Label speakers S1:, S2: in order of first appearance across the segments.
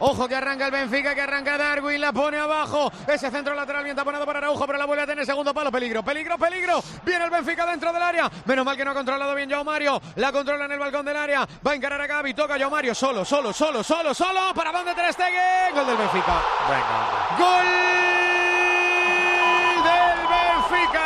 S1: Ojo que arranca el Benfica, que arranca Darwin, la pone abajo. Ese centro lateral bien taponado para Araujo, pero la vuelve a tener segundo palo. Peligro. Viene el Benfica dentro del área. Menos mal que no ha controlado bien João Mario. La controla en el balcón del área. Va a encarar a Gavi. Toca João Mario. Solo. ¿Para dónde Ter Stegen? Gol del Benfica.
S2: Venga.
S1: Gol del Benfica.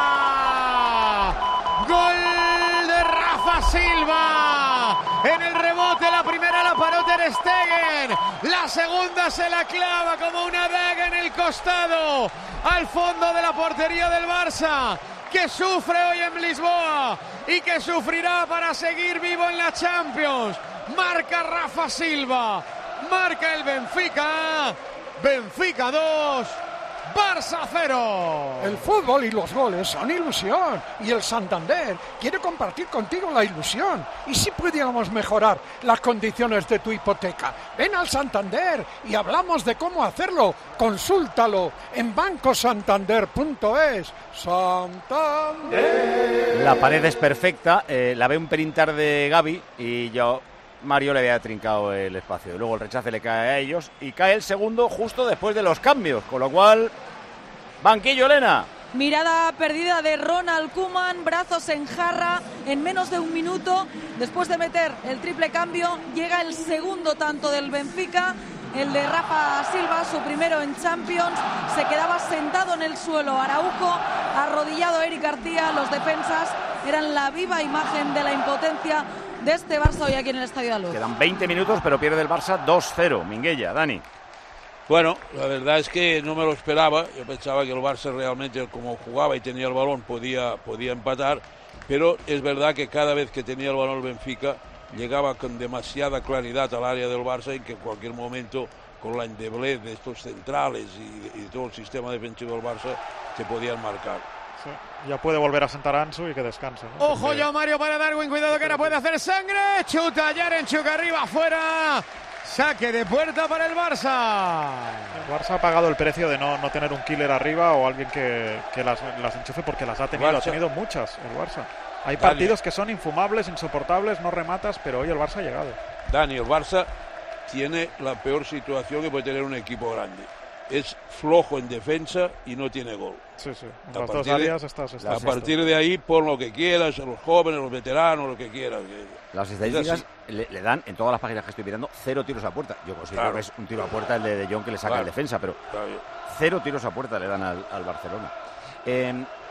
S1: Gol de Rafa Silva. En el rebote, la primera la paró Ter Stegen. La segunda se la clava como una daga en el costado. Al fondo de la portería del Barça, que sufre hoy en Lisboa y que sufrirá para seguir vivo en la Champions. Marca Rafa Silva. Marca el Benfica. Benfica 2. Barça 0.
S3: El fútbol y los goles son ilusión y el Santander quiere compartir contigo la ilusión. ¿Y si pudiéramos mejorar las condiciones de tu hipoteca? Ven al Santander y hablamos de cómo hacerlo. Consúltalo en bancosantander.es. Santander.
S2: La pared es perfecta, la ve un pelín tarde Gavi y Mario le había trincado el espacio. Luego el rechace le cae a ellos y cae el segundo justo después de los cambios, con lo cual, banquillo, Elena.
S4: Mirada perdida de Ronald Koeman, brazos en jarra en menos de un minuto. Después de meter el triple cambio, llega el segundo tanto del Benfica, el de Rafa Silva, su primero en Champions. Se quedaba sentado en el suelo Araujo, arrodillado Eric García. Los defensas eran la viva imagen de la impotencia de este Barça hoy aquí en el Estadio de la Luz.
S2: Quedan 20 minutos, pero pierde el Barça 2-0. Minguella, Dani.
S5: Bueno, la verdad es que no me lo esperaba. Yo pensaba que el Barça realmente, como jugaba y tenía el balón, podía empatar. Pero es verdad que cada vez que tenía el balón el Benfica, llegaba con demasiada claridad al área del Barça y que en cualquier momento, con la endeblez de estos centrales y todo el sistema defensivo del Barça, se podían marcar.
S6: Sí. Ya puede volver a sentar a Ansu y que descanse, ¿no?
S1: Ojo, João Mario para Darwin, cuidado que ahora puede hacer sangre. Chuta Yarenchuk arriba, afuera. Saque de puerta para el Barça.
S6: El Barça ha pagado el precio de no tener un killer arriba o alguien que las enchufe, porque las ha tenido muchas el Barça. Hay partidos que son infumables, insoportables, no rematas, pero hoy el Barça ha llegado.
S5: Dani, el Barça tiene la peor situación que puede tener un equipo grande. Es flojo en defensa y no tiene gol.
S6: Sí. En las dos áreas estás
S5: a partir de ahí, pon lo que quieras, a los jóvenes, a los veteranos, lo que quieras.
S2: Las estadísticas le dan, en todas las páginas que estoy mirando, 0 tiros a puerta. Yo considero que es un tiro a puerta el de Jong que le saca el defensa, pero 0 tiros a puerta le dan al Barcelona.